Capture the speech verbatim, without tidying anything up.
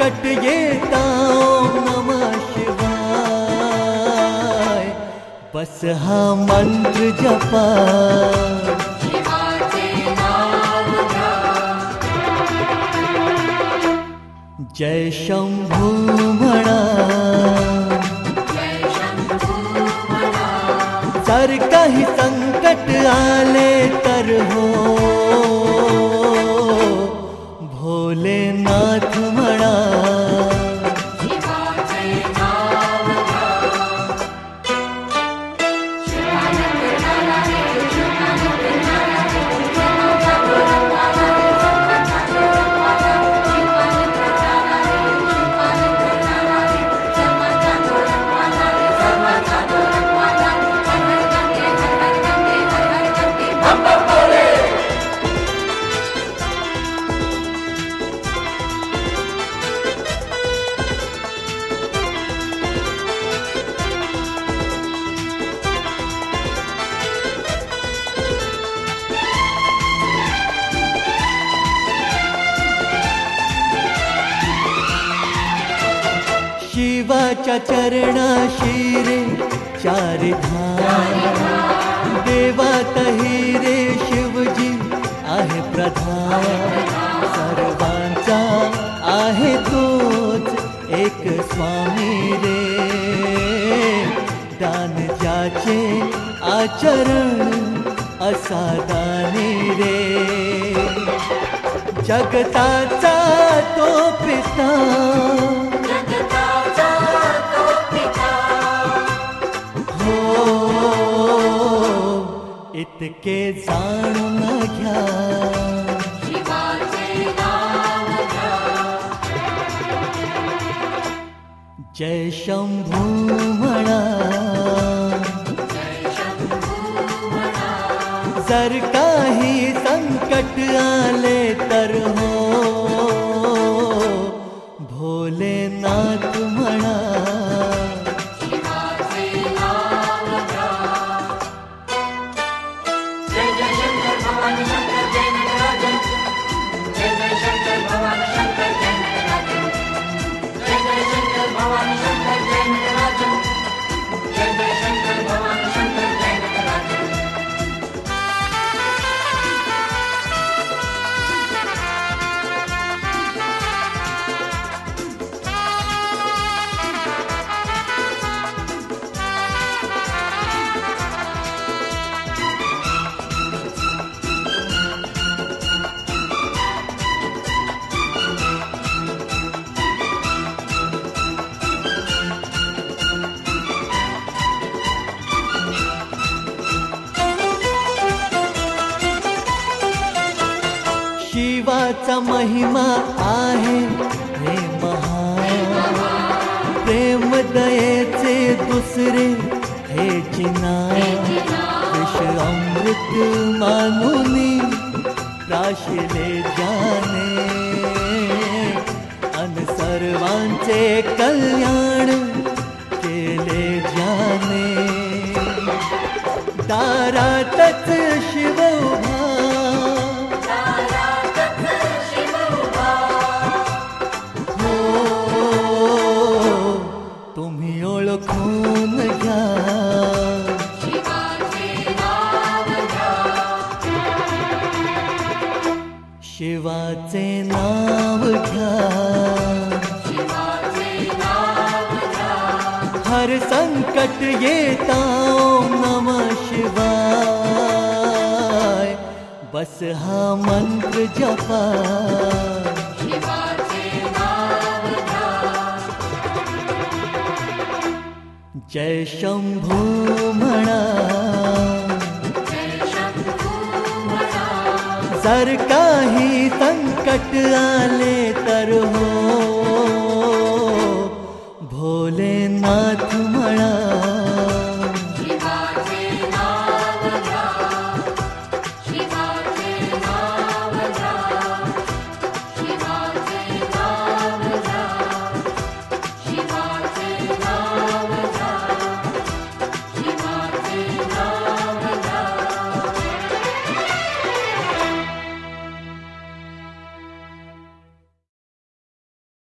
संकट येता ओम नमः शिवाय, बस हा मंत्र जपा. जय शंभू म्हणा, जर काही संकट आले तर हो भोलेनाथ म्हणा. शिवाच्या चरणाशी रे चारि धाम, देवातही रे शिवजी आहे प्रधान. सर्वांचा आहे तोच एक स्वामी रे, दान ज्याचे आचरण असादानी रे. जगताचा तो पिता, इतके जाणून घ्या. शिवाचे नाव घ्या. जय शंभू म्हणा, जय शंभू म्हणा. जर काही संकट आले तर हो भोलेनाथ म्हणा. शिवाचा महिमा आहे हे महान, प्रेम दयेचे दुसरे हे चिनाय. विष अमृत मानुनी प्राशिले जाने, अन सर्वांचे कल्याण केले जाने. दारातच शिव उभा, ओळखून घ्या. शिवाचे नाव घ्या. शिवाचे नाव घ्या. शिवाचे नाव घ्या. हर संकट येता ओम नमः शिवाय, बस हा मंत्र जपा. जय शंभू म्हणा, जर काही संकट आले तर हो भोलेनाथ